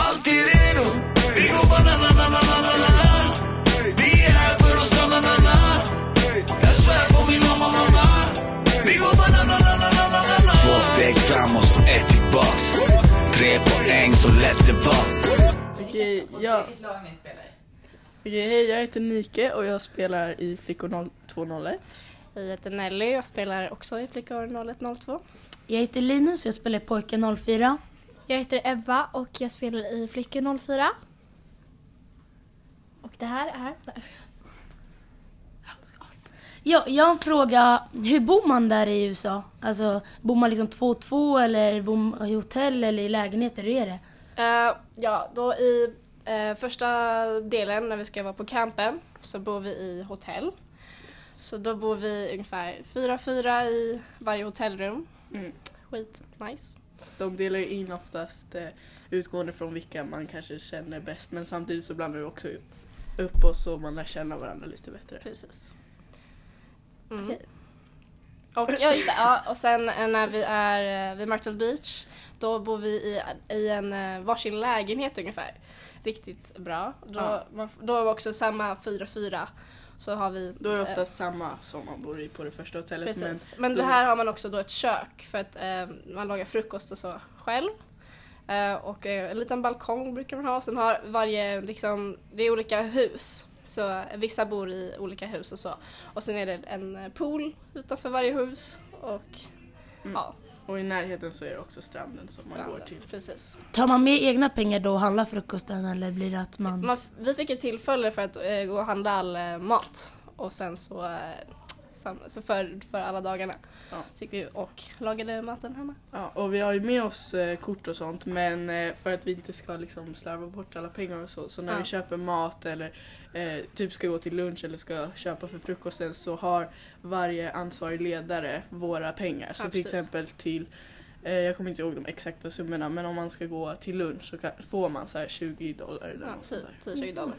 alltid redo. Vi går banananananana. Vi är här för att stanna. Jag svär på min mamma. Vi går banananananana. 2 steg framåt och 1 tillbaks. 3 poäng så lätt det var. Okej, hej, jag heter Nike och jag spelar i Flickor 0201. Jag heter Nelly och spelar också i Flickor 0102. Jag heter Linus och jag spelar i Pojkar 04. Jag heter Ebba och jag spelar i Flickor 04. Och det här är... Ja, jag har en fråga. Hur bor man där i USA? Alltså, bor man liksom 2-2 eller bor man i hotell eller i lägenheter? Hur är det? Ja, då i första delen när vi ska vara på campen så bor vi i hotell. Så då bor vi ungefär 4 i varje hotellrum. Skit nice. De delar ju in oftast utgående från vilka man kanske känner bäst. Men samtidigt så blandar vi också upp oss så man lär känna varandra lite bättre. Precis. Okay. Och, ja, just det, ja, och sen när vi är vid Myrtle Beach, då bor vi i en varsin lägenhet ungefär. Riktigt bra. Då är vi också samma 4. Så har vi, då är det ofta samma som man bor i på det första hotellet. Precis. Men det här har man också då ett kök för att man lagar frukost och så själv. Och en liten balkong brukar man ha. Sen har varje, liksom, det är olika hus. Så vissa bor i olika hus och så. Och sen är det en pool utanför varje hus. Och ja. Och i närheten så är det också stranden som man går till. Precis. Tar man med egna pengar då och handlar frukosten eller blir det att man... Vi fick ett tillfälle för att gå och handla all mat. Och sen så för alla dagarna så gick vi och lagade maten hemma. Ja, och vi har ju med oss kort och sånt, men för att vi inte ska liksom slarva bort alla pengar och så när vi köper mat eller typ ska gå till lunch eller ska köpa för frukosten så har varje ansvarig ledare våra pengar. Så till exempel till, jag kommer inte ihåg de exakta summorna, men om man ska gå till lunch så får man så här $20 eller något sånt där. $10-20.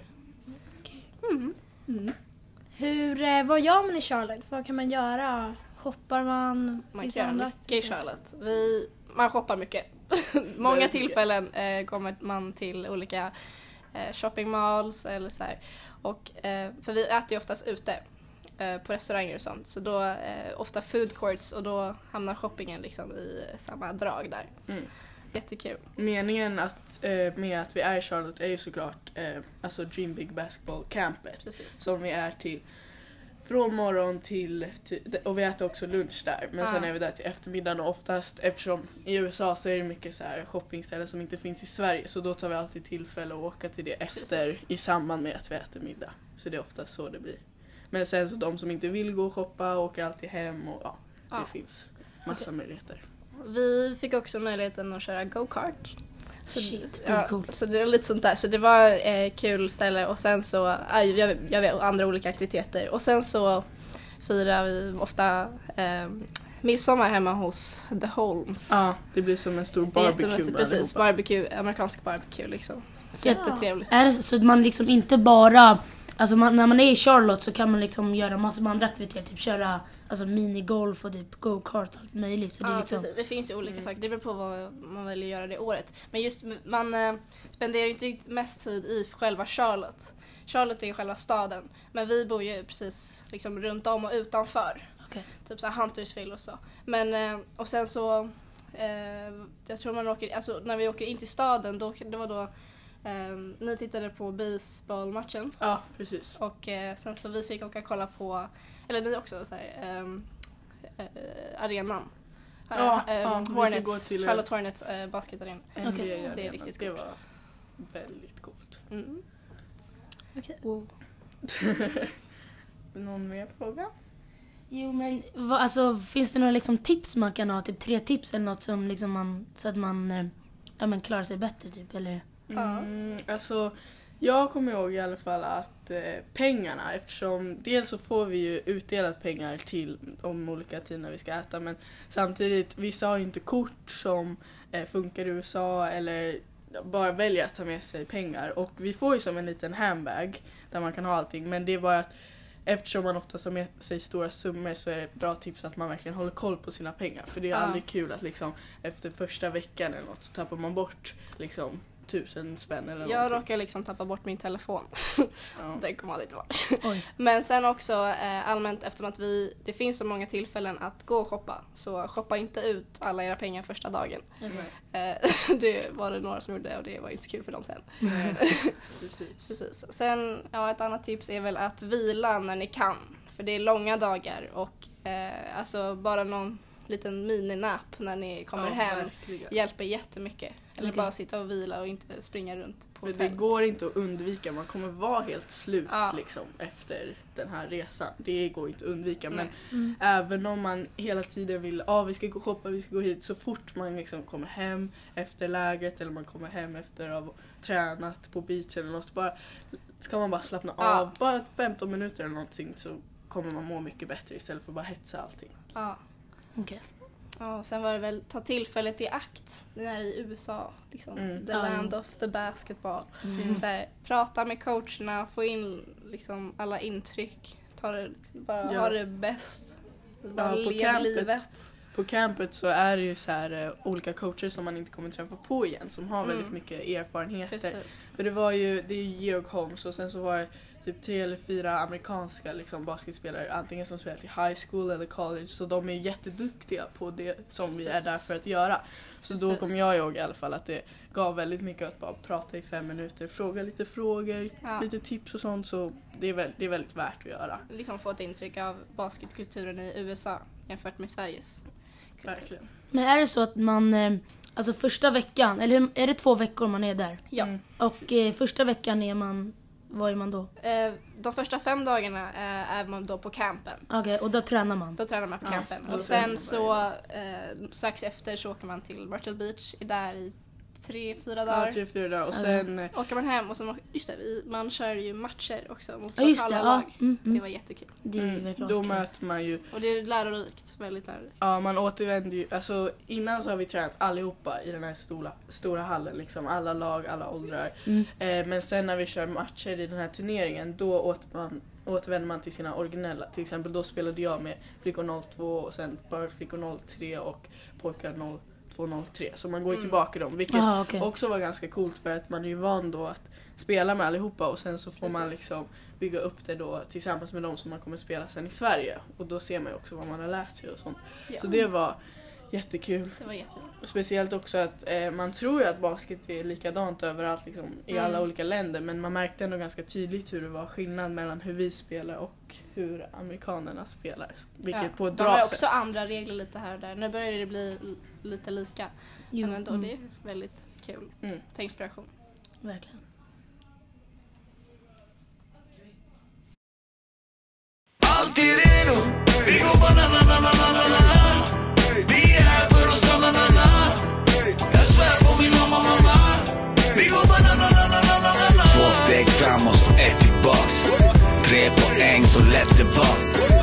Vad gör man i Charlotte? Vad kan man göra? Shoppar man? Man kan göra mycket i Charlotte. Man shoppar mycket. Många tillfällen kommer man till olika shopping malls eller så här. Och, för vi äter ju oftast ute på restauranger och sånt. Så då ofta food courts och då hamnar shoppingen liksom i samma drag där. Jättekul. Meningen med att vi är i Charlotte är ju såklart alltså Dream Big Basketball Campet. Precis. Som vi är till från morgon till och vi äter också lunch där. Men sen är vi där till eftermiddagen och oftast eftersom i USA så är det mycket så här shoppingställen som inte finns i Sverige. Så då tar vi alltid tillfälle att åka till det efter i samband med att vi äter middag. Så det är oftast så det blir. Men sen så de som inte vill gå och shoppa åker alltid hem och det finns massa möjligheter. Vi fick också möjligheten att köra go-kart. Shit, det är coolt. Så det är lite sånt där. Så det var kul ställe. Och sen så jag vet andra olika aktiviteter. Och sen så firar vi ofta midsommar hemma hos The Holmes. Ja, det blir som en stor barbecue. Precis, barbecue, amerikansk barbecue liksom. Jättetrevligt. Är det så att man liksom inte bara... Alltså när man är i Charlotte så kan man liksom göra massor med andra aktiviteter. Typ köra minigolf och typ go-kart och allt möjligt. Så det, liksom... precis. Det finns ju olika saker. Det beror på vad man vill göra det året. Men just man spenderar inte mest tid i själva Charlotte. Charlotte är ju själva staden. Men vi bor ju precis liksom runt om och utanför. Okay. Typ så här Huntersville och så. Men och sen så jag tror man åker, alltså när vi åker in till staden det var då ni tittade på baseballmatchen. Ja, precis. Och sen så vi fick åka kolla på, eller ni också så här, arenan. Hornets, Charlotte Hornets basketarena. Okay. Det är riktigt coolt. Det var väldigt coolt. Okay. Wow. Någon mer fråga? Jo, men finns det några liksom tips man kan ha? Typ 3 tips eller något som liksom så att man klarar sig bättre typ, eller? Alltså jag kommer ihåg i alla fall att pengarna, eftersom dels så får vi ju utdelat pengar till de olika tiderna vi ska äta, men samtidigt vissa har ju inte kort som funkar i USA eller bara väljer att ta med sig pengar, och vi får ju som en liten handbag där man kan ha allting, men det är bara att eftersom man ofta har med sig stora summor så är det ett bra tips att man verkligen håller koll på sina pengar, för det är aldrig kul att liksom efter första veckan eller något så tappar man bort liksom 1000 spänn eller Jag någonting. råkar liksom tappa bort min telefon. Ja. Den kommer aldrig tillbaka. Oj. Men sen också allmänt, eftersom att det finns så många tillfällen att gå och shoppa, så shoppa inte ut alla era pengar första dagen. Det var det några som gjorde och det var inte så kul för dem sen. Precis. Sen, ett annat tips är väl att vila när ni kan. För det är långa dagar och alltså bara någon liten mininap när ni kommer hem verkligen. hjälper jättemycket. Eller bara sitta och vila och inte springa runt på För hotellet. det går inte att undvika, man kommer vara helt slut liksom, efter den här resan. Det går inte att undvika, men även om man hela tiden vill, vi ska gå och shoppa, vi ska gå hit, så fort man liksom kommer hem efter lägret eller man kommer hem efter att ha tränat på beachen eller något, ska man bara slappna av, bara 15 minuter eller någonting, så kommer man må mycket bättre istället för att bara hetsa allting. Ja. Okej. Ja, sen var det väl ta tillfället i akt. Det är i USA, liksom, the land of the basketball. Så här, prata med coacherna, få in liksom alla intryck, ha det bäst, bara leva livet. På campet så är det ju så här olika coacher som man inte kommer träffa på igen, som har väldigt mycket erfarenheter. Precis. För det är ju Georg Holmes och sen så var det typ 3 eller 4 amerikanska liksom, basketspelare, antingen som spelar i high school eller college, så de är jätteduktiga på det som vi är där för att göra. Så då kom jag ihåg i alla fall att det gav väldigt mycket att bara prata i 5 minuter, fråga lite frågor, lite tips och sånt, så det är väldigt värt att göra. Liksom få ett intryck av basketkulturen i USA jämfört med Sveriges kultur. Verkligen. Men är det så att man, alltså första veckan, eller är det 2 veckor man är där? Ja. Och första veckan vad är man då? De första 5 dagarna är man då på campen. Okej, och då tränar man? Då tränar man på campen. då Och sen så strax efter så åker man till Myrtle Beach, är där i 3-4 dagar. Ja, 3-4 dagar och sen Åker man hem och sen, man kör ju matcher också mot just lokala det, lag. Det var jättekul. Det är verkligen då kul. möter man ju, Och det är lärorikt, väldigt lärorikt. ja, man återvänder ju, alltså innan så har vi tränat allihopa i den här stora hallen liksom, alla lag, alla åldrar. Men sen när vi kör matcher i den här turneringen, då återvänder man till sina originella. Till exempel då spelade jag med flickor 02 och sen bara flickor 03 och pojkar 02-03. Så man går ju tillbaka dem, vilket också var ganska coolt, för att man är ju van då att spela med allihopa och sen så får man liksom bygga upp det då tillsammans med dem som man kommer spela sen i Sverige. Och då ser man ju också vad man har lärt sig och sånt. Så det var jättekul. Det var jättekul. Speciellt också att man tror ju att basket är likadant överallt liksom, i alla olika länder, men man märkte ändå ganska tydligt hur det var skillnad mellan hur vi spelar och hur amerikanerna spelar. Vilket på ett de bra har sätt. också andra regler lite här och där. Nu börjar det bli lite lika. Men ändå, det är väldigt kul. Ta inspiration. Verkligen. Alltid redo, vi går banana. Vi är här för att stanna, jag svär på min mamma. Vi går banana. 2 steg framåt, 1 tillbaks. 3 poäng, så lätt det var.